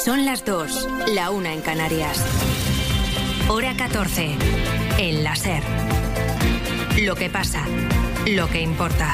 Son las 2, la 1 en Canarias. Hora 14, en la SER. Lo que pasa, lo que importa.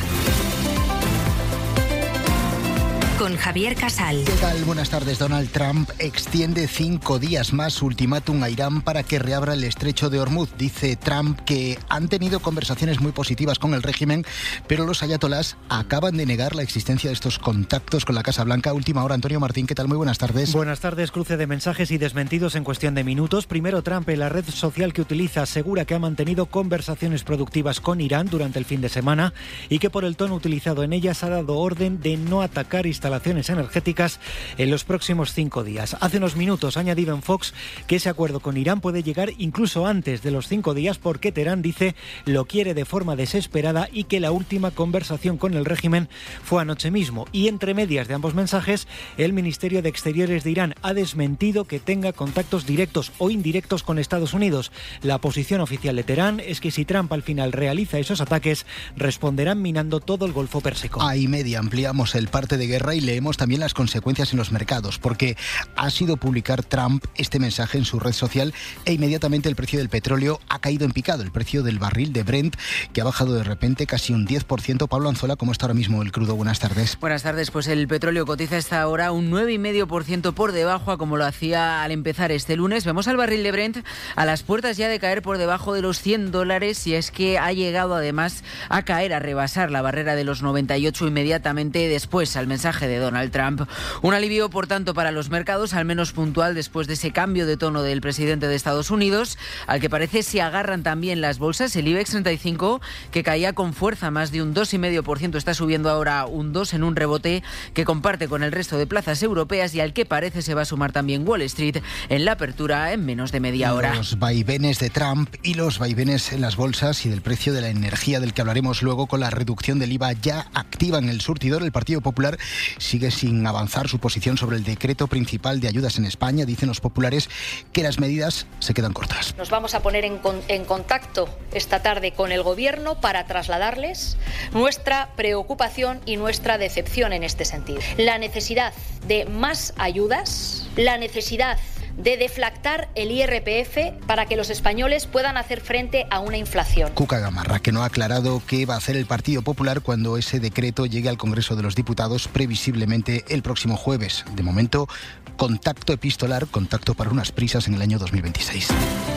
Con Javier Casal. ¿Qué tal? Buenas tardes. Donald Trump extiende 5 días más su ultimátum a Irán para que reabra el estrecho de Hormuz. Dice Trump que han tenido conversaciones muy positivas con el régimen, pero los ayatolás acaban de negar la existencia de estos contactos con la Casa Blanca. Última hora, Antonio Martín, ¿qué tal? Muy buenas tardes. Buenas tardes. Cruce de mensajes y desmentidos en cuestión de minutos. Primero, Trump, en la red social que utiliza, asegura que ha mantenido conversaciones productivas con Irán durante el fin de semana y que por el tono utilizado en ellas ha dado orden de no atacar instalaciones energéticas en los próximos 5 días. Hace unos minutos ha añadido en Fox que ese acuerdo con Irán puede llegar incluso antes de los 5 días porque Teherán, dice, lo quiere de forma desesperada y que la última conversación con el régimen fue anoche mismo. Y entre medias de ambos mensajes, el Ministerio de Exteriores de Irán ha desmentido que tenga contactos directos o indirectos con Estados Unidos. La posición oficial de Teherán es que si Trump al final realiza esos ataques, responderán minando todo el Golfo Pérsico. A y media ampliamos el parte de guerra y leemos también las consecuencias en los mercados, porque ha sido publicar Trump este mensaje en su red social e inmediatamente el precio del petróleo ha caído en picado. El precio del barril de Brent, que ha bajado de repente casi un 10%. Pablo Anzola, ¿cómo está ahora mismo el crudo? Buenas tardes. Buenas tardes. Pues el petróleo cotiza a esta hora un 9,5% por debajo a como lo hacía al empezar este lunes. Vemos al barril de Brent a las puertas ya de caer por debajo de los $100 y es que ha llegado además a caer, a rebasar la barrera de los 98 inmediatamente después al mensaje de Donald Trump. Un alivio, por tanto, para los mercados, al menos puntual, después de ese cambio de tono del presidente de Estados Unidos, al que parece se agarran también las bolsas. El IBEX 35, que caía con fuerza más de un 2,5%, está subiendo ahora un 2% en un rebote que comparte con el resto de plazas europeas y al que parece se va a sumar también Wall Street en la apertura en menos de media hora. Los vaivenes de Trump y los vaivenes en las bolsas y del precio de la energía, del que hablaremos luego, con la reducción del IVA ya activa en el surtidor. El Partido Popular sigue sin avanzar su posición sobre el decreto principal de ayudas en España. Dicen los populares que las medidas se quedan cortas. Nos vamos a poner en contacto esta tarde con el Gobierno para trasladarles nuestra preocupación y nuestra decepción en este sentido. La necesidad de más ayudas, la necesidad de deflactar el IRPF para que los españoles puedan hacer frente a una inflación. Cuca Gamarra, que no ha aclarado qué va a hacer el Partido Popular cuando ese decreto llegue al Congreso de los Diputados previsiblemente el próximo jueves. De momento, contacto epistolar, contacto para unas prisas en el año 2026.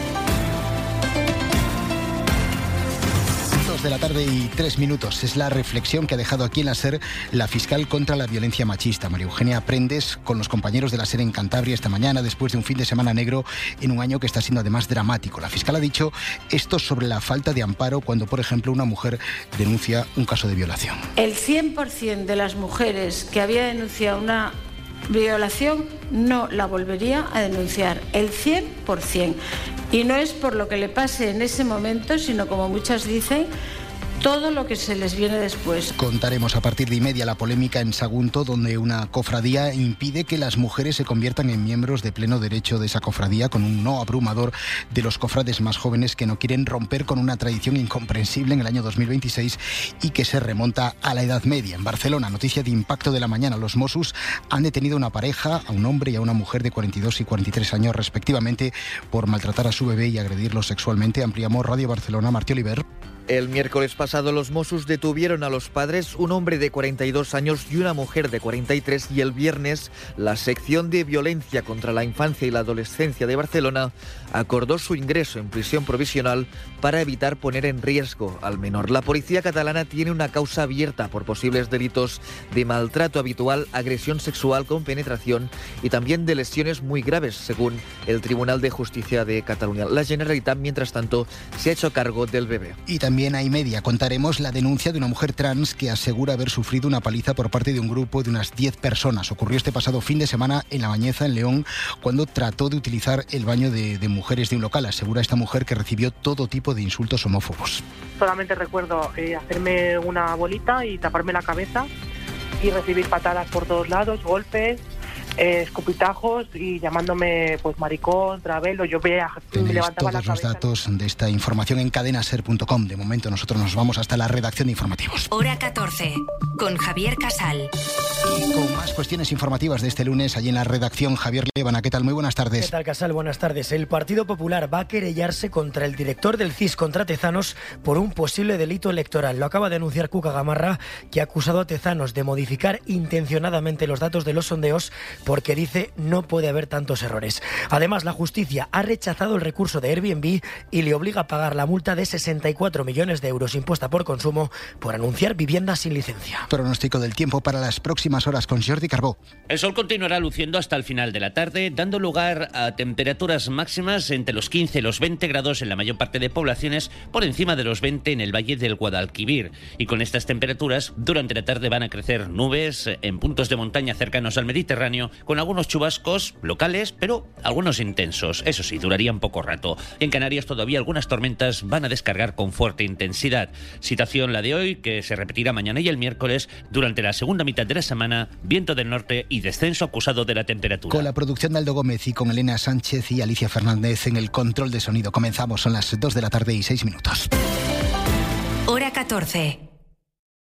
De la tarde y 3 minutos. Es la reflexión que ha dejado aquí en la SER la fiscal contra la violencia machista, María Eugenia Prendes, con los compañeros de la SER en Cantabria esta mañana, después de un fin de semana negro en un año que está siendo además dramático. La fiscal ha dicho esto sobre la falta de amparo cuando, por ejemplo, una mujer denuncia un caso de violación. El 100% de las mujeres que había denunciado una violación no la volvería a denunciar, el 100%. Y no es por lo que le pase en ese momento, sino, como muchas dicen, todo lo que se les viene después. Contaremos a partir de 1:30 la polémica en Sagunto, donde una cofradía impide que las mujeres se conviertan en miembros de pleno derecho de esa cofradía, con un no abrumador de los cofrades más jóvenes que no quieren romper con una tradición incomprensible en el año 2026 y que se remonta a la Edad Media. En Barcelona, noticia de impacto de la mañana, los Mossos han detenido a una pareja, a un hombre y a una mujer de 42 y 43 años respectivamente, por maltratar a su bebé y agredirlo sexualmente. Ampliamos Radio Barcelona, Martí Oliver. El miércoles pasado los Mossos detuvieron a los padres, un hombre de 42 años y una mujer de 43, y el viernes la sección de violencia contra la infancia y la adolescencia de Barcelona acordó su ingreso en prisión provisional para evitar poner en riesgo al menor. La policía catalana tiene una causa abierta por posibles delitos de maltrato habitual, agresión sexual con penetración y también de lesiones muy graves, según el Tribunal de Justicia de Cataluña. La Generalitat, mientras tanto, se ha hecho cargo del bebé. Y también a y media contaremos la denuncia de una mujer trans que asegura haber sufrido una paliza por parte de un grupo de unas 10 personas. Ocurrió este pasado fin de semana en La Bañeza, en León, cuando trató de utilizar el baño de mujeres de un local. Asegura esta mujer que recibió todo tipo de insultos homófobos. Solamente recuerdo hacerme una bolita y taparme la cabeza y recibir patadas por todos lados, golpes. escupitajos y llamándome pues maricón, travelo. Yo me levantaba todos los datos de esta información en cadenaser.com. De momento nosotros nos vamos hasta la redacción de informativos. Hora 14, con Javier Casal. Y con más cuestiones informativas de este lunes, allí en la redacción, Javier Lévana. ¿Qué tal? Muy buenas tardes. ¿Qué tal, Casal? Buenas tardes. El Partido Popular va a querellarse contra el director del CIS, contra Tezanos, por un posible delito electoral. Lo acaba de anunciar Cuca Gamarra, que ha acusado a Tezanos de modificar intencionadamente los datos de los sondeos porque dice no puede haber tantos errores. Además, la justicia ha rechazado el recurso de Airbnb y le obliga a pagar la multa de 64 millones de euros impuesta por consumo por anunciar viviendas sin licencia. Pronóstico del tiempo para las próximas horas con Jordi Carbó. El sol continuará luciendo hasta el final de la tarde, dando lugar a temperaturas máximas entre los 15 y los 20 grados en la mayor parte de poblaciones, por encima de los 20 en el valle del Guadalquivir. Y con estas temperaturas, durante la tarde van a crecer nubes en puntos de montaña cercanos al Mediterráneo, con algunos chubascos locales, pero algunos intensos. Eso sí, durarían poco rato. En Canarias todavía algunas tormentas van a descargar con fuerte intensidad. Situación la de hoy, que se repetirá mañana y el miércoles. Durante la segunda mitad de la semana, viento del norte y descenso acusado de la temperatura. Con la producción de Aldo Gómez y con Elena Sánchez y Alicia Fernández en el control de sonido. Comenzamos, son las 2 de la tarde y 6 minutos. Hora 14.